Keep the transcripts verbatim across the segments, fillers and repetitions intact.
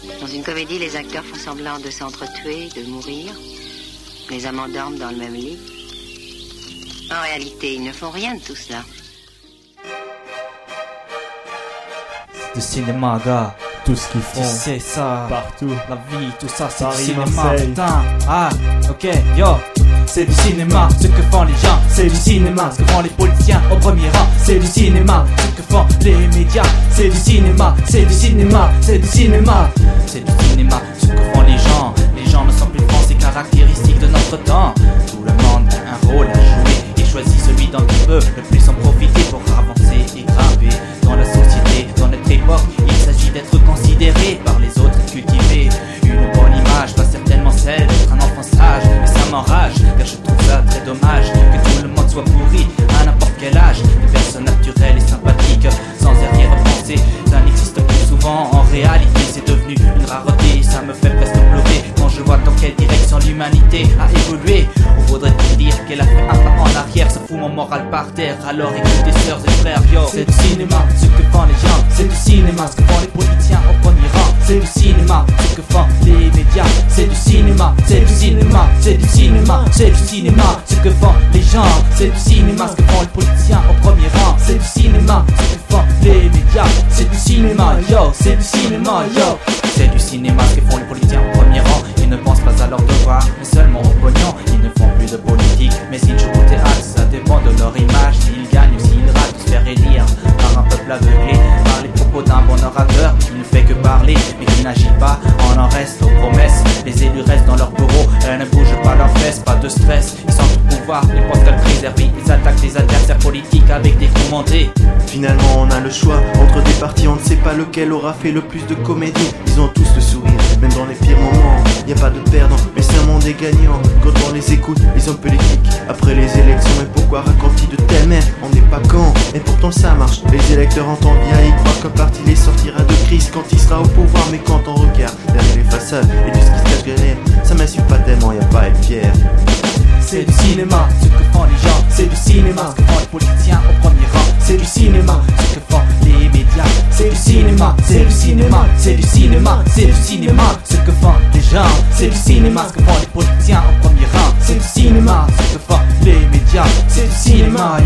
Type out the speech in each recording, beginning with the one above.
Dans une comédie, les acteurs font semblant de s'entretuer, de mourir. Les amants dorment dans le même lit. En réalité, ils ne font rien de tout cela. C'est du cinéma, gars. Tout ce qu'ils font. Tu sais ça. Partout. La vie, tout ça, c'est Paris, du cinéma. Marseille. Putain. Ah, ok, yo. C'est du cinéma, ce que font les gens. C'est du cinéma, ce que font les politiciens au premier rang. C'est du cinéma, ce que font les médias. C'est du cinéma, c'est du cinéma, c'est du cinéma. C'est du cinéma, ce que font les gens. Les gens ne sont plus français, caractéristiques de notre temps. Tout le monde a un rôle à jouer et choisit celui dont il peut le plus en profiter pour avancer et grimper dans la société, dans notre époque. Il s'agit d'être considéré par les autres et cultiver une bonne image, pas certainement celle d'être un enfant sage. Mais ça m'enrage, car je trouve ça très dommage que tout le monde soit pourri à n'importe quel âge. Des personnes naturelles et sympathiques, sans arrière-pensée, ça n'existe plus souvent. En réalité, c'est devenu une rareté. Ça me fait presque pleurer quand je vois dans quelle direction l'humanité a évolué. On voudrait dire qu'elle a fait un pas en arrière, ça fout mon moral par terre. Alors écoutez, sœurs et frères, yo. C'est du cinéma, ce que font les gens. C'est du cinéma, ce que font les politiciens au premier rang. C'est du cinéma, ce que font les médias. C'est du cinéma, c'est du cinéma, c'est du cinéma, c'est du cinéma, ce que font les gens. C'est du cinéma, ce que font les politiciens au premier rang. C'est du cinéma, ce que font les médias. C'est du cinéma, yo, c'est du cinéma, yo. C'est du cinéma, ce que font les politiciens au premier rang. Ils ne pensent pas à leur devoir, mais seulement au pognon. Ils ne font plus de politique, mais ils jouent au théâtre. Ça dépend de leur image, s'ils gagnent ou s'ils ratent. Se faire élire par un peuple aveuglé, par les propos d'un bon orateur qui ne fait que parler, mais qui n'agit pas. On en reste aux promesses. Les élus restent dans leur bureau, elles ne bougent pas leurs fesses. Pas de stress, ils sont au pouvoir, ils pensent qu'à le préserver. Ils attaquent les adversaires politiques avec des commentés. Finalement on a le choix entre des partis, on ne sait pas lequel aura fait le plus de comédie. Ils ont tous le sourire, même dans les pires moments. Y a pas de perdant, mais c'est un monde des gagnants. Quand on les écoute, ils ont politique. Après les élections, mais pourquoi raconter de telles mères? On n'est pas quand, et pourtant ça marche. Les électeurs entendent bien, ils croient qu'un parti les sortira de crise quand il sera au pouvoir. Mais quand on regarde derrière les façades et tout ce qui se cache derrière, ça m'insulte pas tellement, y a pas à être fier. C'est du cinéma, ce que font les gens. C'est du cinéma, ce que font les politiciens au premier rang. C'est du cinéma, ce que font les médias. C'est du cinéma, c'est du cinéma, c'est du cinéma, c'est du cinéma, ce que font les gens. C'est du cinéma, ce que font les politiciens au premier rang. C'est du cinéma, ce que font les médias. C'est du cinéma,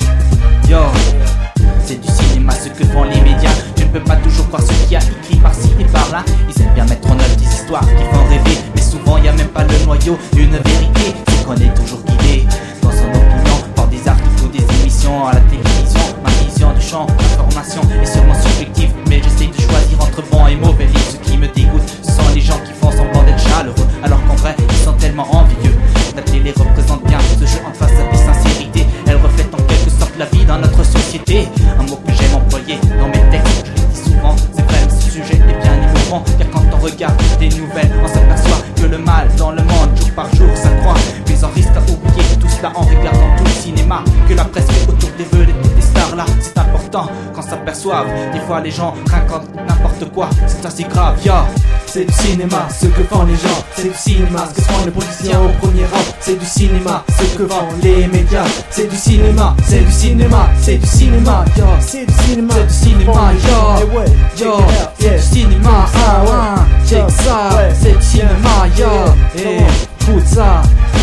yo, yo. C'est du cinéma, ce que font les médias. Tu ne peux pas toujours croire ce qu'il y a écrit par-ci et par-là. Ils aiment bien mettre en œuvre des histoires qui font rêver, mais souvent y a même pas le noyau d'une vérité. C'est qu'on est toujours guidé dans son opinion par des articles ou des émissions à la télévision. Ma vision du champ d'information est sûrement subjective, mais j'essaie de choisir entre bon et mauvais livre. Ce qui me dégoûte, ce sont les gens qui font semblant d'être chaleureux, alors qu'en vrai ils sont tellement envieux. La télé représente bien ce jeu en face à des sincérités. Elle reflète en quelque sorte la vie dans notre société. Un mot que j'aime employer dans mes textes, je le dis souvent, c'est vrai, ce sujet est bien émouvant. Car quand on regarde des nouvelles, on s'aperçoit que le mal dans le monde, jour par jour, s'accroît. Mais on risque à oublier tout cela en regardant tout le cinéma que la presse fait autour des vedettes et des stars là. C'est important qu'on s'aperçoive. Des fois les gens racontent n'importe quoi, c'est assez grave, yo. C'est du cinéma, ce que font les gens. C'est du cinéma, ce que font les politiciens au premier rang. C'est du cinéma, ce que font les médias. C'est du cinéma, c'est du cinéma, c'est du cinéma, yo. C'est du cinéma, c'est du cinéma, yo, yo. C'est du cinéma, ah ouais, check ça. C'est du cinéma, yo. Et écoute ça,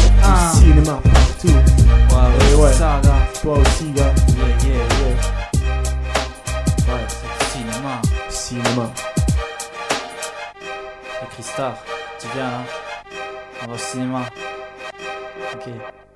du cinéma partout. Ouais, ouais, ouais. c'est ça, gars. Toi aussi, gars. Yeah, yeah, yeah. Ouais, c'est du cinéma. Cinéma. Et Christar, tu viens là? On va au cinéma. Ok.